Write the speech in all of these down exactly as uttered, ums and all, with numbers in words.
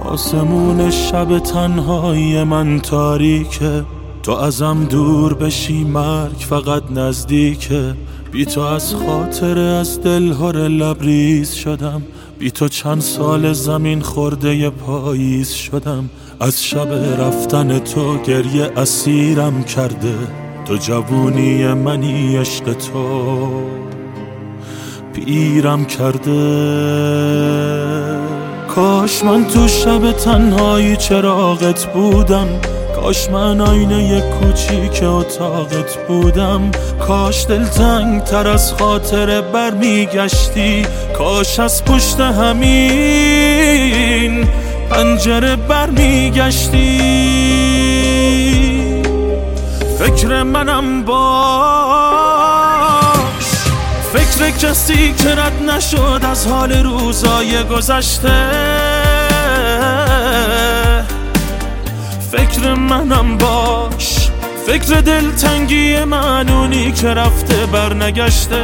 آسمون شب تنهایی من تاریکه، تو ازم دور بشی مرگ فقط نزدیکه. بی تو از خاطره از دلهار لبریز شدم، بی تو چند سال زمین خورده پاییز شدم. از شب رفتن تو گریه اسیرم کرده، تو جوونی منی عشق تو پیرم کرده. کاش من تو شب تنهایی چراغت بودم، کاش من آینه یک کوچیک اتاقت بودم. کاش دلتنگ تر از خاطره برمیگشتی، کاش از پشت همین پنجره برمیگشتی. فکر منم باش، فکر کسی که رد نشد از حال روزای گذشته. فکر منم باش، فکر دلتنگی من اونی که رفته برنگشته.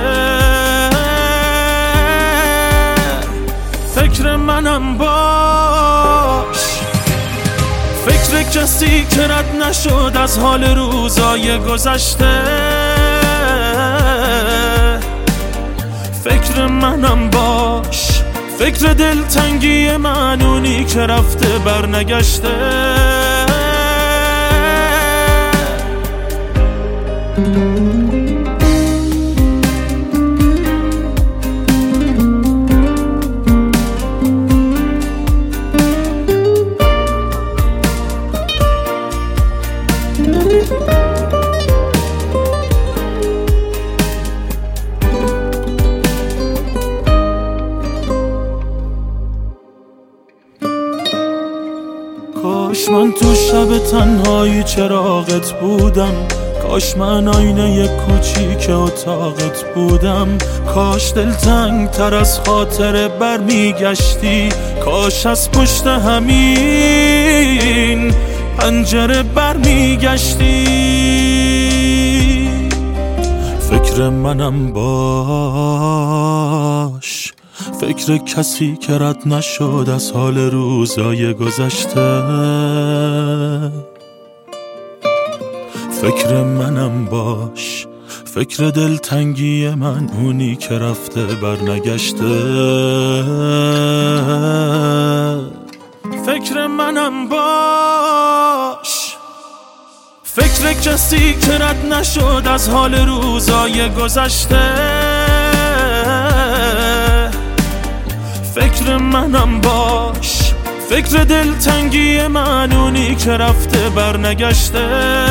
فکر منم باش، فکر کسی که رد نشد از حال روزای گذشته. فکر منم باش، فکر دلتنگی من اونی که رفته برنگشته. کاش من تو شب تنهایی چراغت بودم، کاش من آینه یک کوچیک اتاقت بودم. کاش دلتنگ تر از خاطره برمیگشتی، کاش از پشت همین پنجره برمیگشتی. فکر منم باش، فکر کسی که رد نشد از حال روزای گذشته. فکر منم باش، فکر دلتنگی من اونی که رفته برنگشته. فکر منم باش، فکر کسی که رد نشد از حال روزای گذشته. فکر منم باش، فکر دلتنگی من اونی که رفته برنگشته.